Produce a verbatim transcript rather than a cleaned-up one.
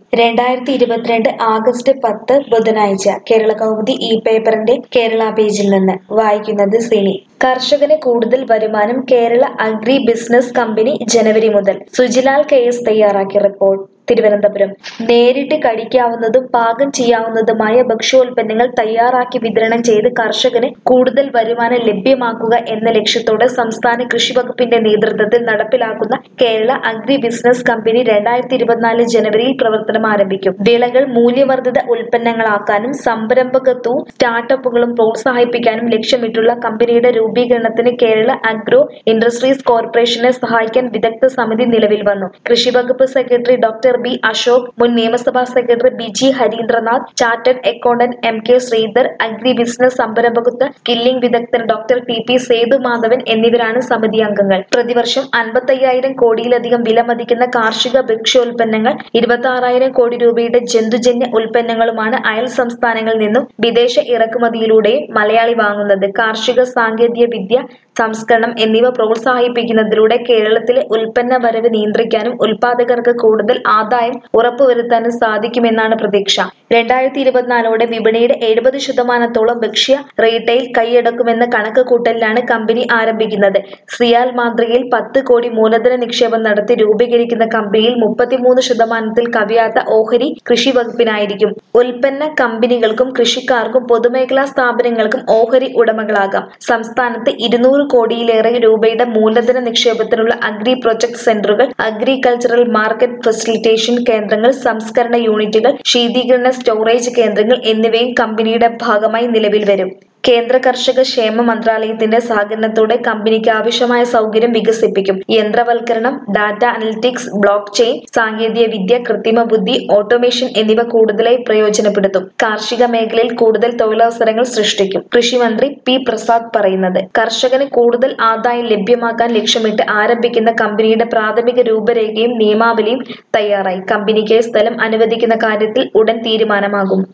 രണ്ടായിരത്തി ഇരുപത്തിരണ്ട് ആഗസ്റ്റ് പത്ത് ബുധനാഴ്ച കേരളകൗമുദി ഈ പേപ്പറിന്റെ കേരള പേജിൽ നിന്ന് വായിക്കുന്നത് സിനി. കർഷകന് കൂടുതൽ വരുമാനം കേരള അഗ്രി ബിസിനസ് കമ്പനി ജനുവരി മുതൽ. സുജിലാൽ കെ എസ് തയ്യാറാക്കിയ റിപ്പോർട്ട്. തിരുവനന്തപുരം. നേരിട്ട് കഴിക്കാവുന്നതും പാകം ചെയ്യാവുന്നതുമായ ഭക്ഷ്യോൽപ്പന്നങ്ങൾ തയ്യാറാക്കി വിതരണം ചെയ്ത് കർഷകന് കൂടുതൽ വരുമാനം ലഭ്യമാക്കുക എന്ന ലക്ഷ്യത്തോടെ സംസ്ഥാന കൃഷി വകുപ്പിന്റെ നേതൃത്വത്തിൽ നടപ്പിലാക്കുന്ന കേരള അഗ്രി ബിസിനസ് കമ്പനി രണ്ടായിരത്തി ഇരുപത്തിനാല് ജനുവരിയിൽ പ്രവർത്തനം ആരംഭിക്കും. വിളകൾ മൂല്യവർദ്ധിത ഉൽപ്പന്നങ്ങളാക്കാനും സംരംഭകത്വവും സ്റ്റാർട്ടപ്പുകളും പ്രോത്സാഹിപ്പിക്കാനും ലക്ഷ്യമിട്ടുള്ള കമ്പനിയുടെ രൂപീകരണത്തിന് കേരള അഗ്രോ ഇൻഡസ്ട്രീസ് കോർപ്പറേഷനെ സഹായിക്കാൻ വിദഗ്ധ സമിതി നിലവിൽ വന്നു. കൃഷി വകുപ്പ് സെക്രട്ടറി ഡോക്ടർ ബി അശോക്, മുൻ നിയമസഭാ secretary Biji Harindranath, chartered accountant M K Sreedhar, agri business സംരംഭകത്വ സ്കില്ലിംഗ് വിദഗ്ധൻ ഡോക്ടർ ടി പി സേതുമാധവൻ എന്നിവരാണ് സമിതി അംഗങ്ങൾ. പ്രതിവർഷം അൻപത്തയ്യായിരം കോടിയിലധികം വിലമതിക്കുന്ന കാർഷിക ഭക്ഷ്യോൽപ്പന്നങ്ങൾ, ഇരുപത്തി ആറായിരം കോടി രൂപയുടെ ജന്തുജന്യ ഉൽപ്പന്നങ്ങളുമാണ് അയൽ സംസ്ഥാനങ്ങളിൽ നിന്നും വിദേശ ഇറക്കുമതിയിലൂടെയും മലയാളി വാങ്ങുന്നത്. കാർഷിക സാങ്കേതിക വിദ്യ സംസ്കരണം എന്നിവ പ്രോത്സാഹിപ്പിക്കുന്നതിലൂടെ കേരളത്തിലെ ഉൽപ്പന്ന വരവ് നിയന്ത്രിക്കാനും ഉൽപാദകർക്ക് കൂടുതൽ ആദായം ഉറപ്പുവരുത്താനും സാധിക്കുമെന്നാണ് പ്രതീക്ഷ. രണ്ടായിരത്തി ഇരുപത്തിനാലോടെ വിപണിയുടെ എഴുപത് ശതമാനത്തോളം ഭക്ഷ്യ റീറ്റെയിൽ കൈയടക്കുമെന്ന കണക്കുകൂട്ടലിലാണ് കമ്പനി ആരംഭിക്കുന്നത്. സിയാൽ മാതൃകയിൽ പത്ത് കോടി മൂലധന നിക്ഷേപം നടത്തി രൂപീകരിക്കുന്ന കമ്പനിയിൽ മുപ്പത്തിമൂന്ന് ശതമാനത്തിൽ കവിയാത്ത ഓഹരി കൃഷി വകുപ്പിനായിരിക്കും. ഉൽപ്പന്ന കമ്പനികൾക്കും കൃഷിക്കാർക്കും പൊതുമേഖലാ സ്ഥാപനങ്ങൾക്കും ഓഹരി ഉടമകളാകാം. സംസ്ഥാനത്ത് ഇരുന്നൂറ് കോടിയിലേറെ രൂപയുടെ മൂലധന നിക്ഷേപത്തിനുള്ള അഗ്രി പ്രൊജക്ട് സെന്ററുകൾ, അഗ്രികൾച്ചറൽ മാർക്കറ്റ് ഫെസിലിറ്റേഷൻ കേന്ദ്രങ്ങൾ, സംസ്കരണ യൂണിറ്റുകൾ, ശീതീകരണ സ്റ്റോറേജ് കേന്ദ്രങ്ങൾ എന്നിവയും കമ്പനിയുടെ ഭാഗമായി നിലവിൽ വരും. കേന്ദ്ര കർഷക ക്ഷേമ മന്ത്രാലയത്തിന്റെ സഹകരണത്തോടെ കമ്പനിക്ക് ആവശ്യമായ സൗകര്യം വികസിപ്പിക്കും. യന്ത്രവൽക്കരണം, ഡാറ്റ അനലിറ്റിക്സ്, ബ്ലോക്ക് ചെയിൻ സാങ്കേതിക വിദ്യ, കൃത്രിമ ബുദ്ധി, ഓട്ടോമേഷൻ എന്നിവ കൂടുതലായി പ്രയോജനപ്പെടുത്തും. കാർഷിക മേഖലയിൽ കൂടുതൽ തൊഴിലവസരങ്ങൾ സൃഷ്ടിക്കും. കൃഷിമന്ത്രി പി പ്രസാദ് പറയുന്നത്. കർഷകന് കൂടുതൽ ആദായം ലഭ്യമാക്കാൻ ലക്ഷ്യമിട്ട് ആരംഭിക്കുന്ന കമ്പനിയുടെ പ്രാഥമിക രൂപരേഖയും നിയമാവലിയും തയ്യാറായി. കമ്പനിക്ക് സ്ഥലം അനുവദിക്കുന്ന കാര്യത്തിൽ ഉടൻ തീരുമാനമാകും.